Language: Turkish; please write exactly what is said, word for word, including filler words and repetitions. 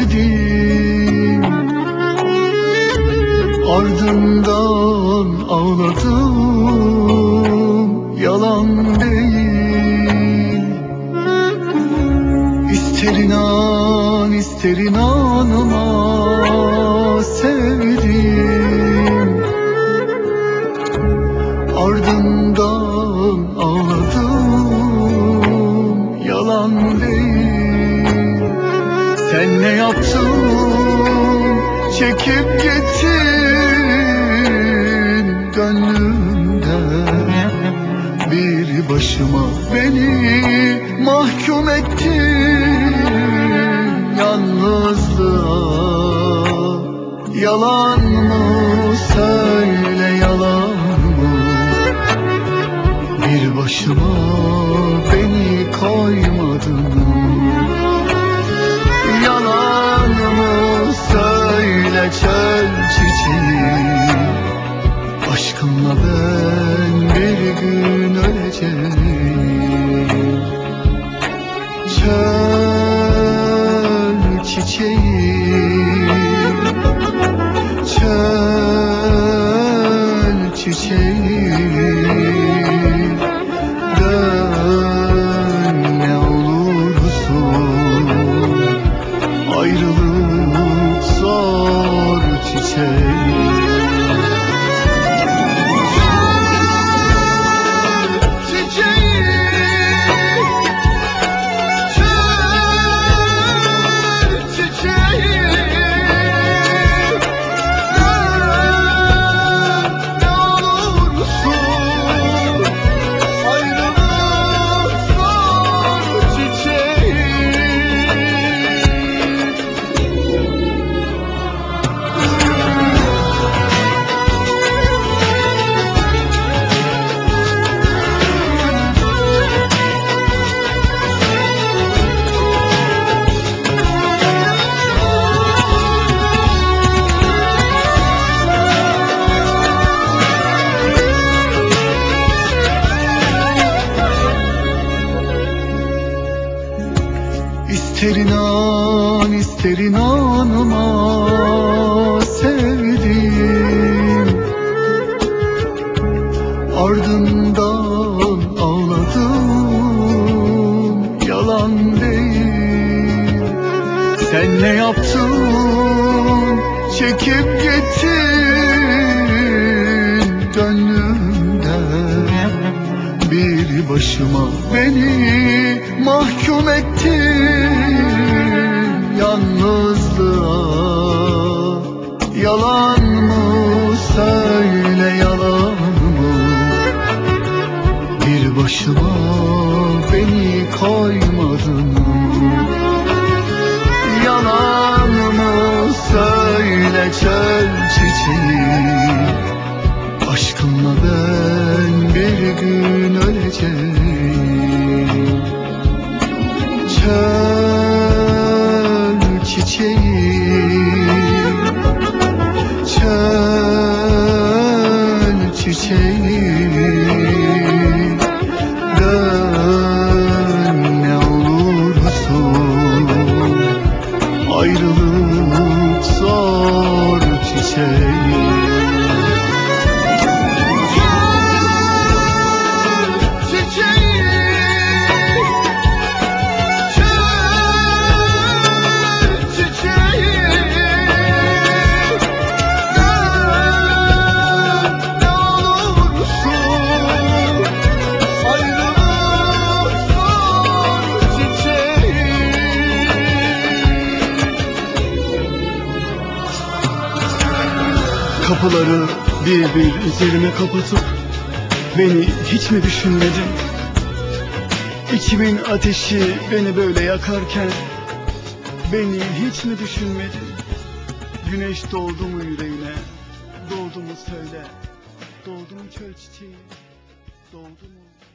sevdim, ardından ağladım, yalan değil. İster inan ister inanma, sevdim, ardından ağladım, yalan değil. Sen ne yaptın, çekip gittin gönlümden, bir başıma beni mahkum ettin yalnızlığa. Yalan mı, söyle yalan mı, bir başıma beni koymadın. Yalan mı, söyle çöl çiçeği, aşkınla ben bir gün öleceğim. Çöl çiçeği, çöl çiçeği, dön ne olursun, ayrılık zor çiçeği. İster inan ister inanma, sevdim, ardından ağladım, yalan değil. Sen ne yaptın, çekip gittin gönlümden, bir başıma beni mahkum ettin yalnızlığa. Yalan mı, söyle yalan mı, bir başıma beni koymadın. Yalan mı, söyle çöl çiçeği, aşkınla ben bir gün öleceğim. Çöl çiçeği, çöl çiçeği, dön ne olursun, ayrılık zor çiçeği. Kapıları bir bir üzerime kapatıp beni hiç mi düşünmedin? İçimin ateşi beni böyle yakarken beni hiç mi düşünmedin? Güneş doğdu mu yüreğine? Doğdu mu söyle? Doğdu mu çöl çiçeği? Doğdu mu?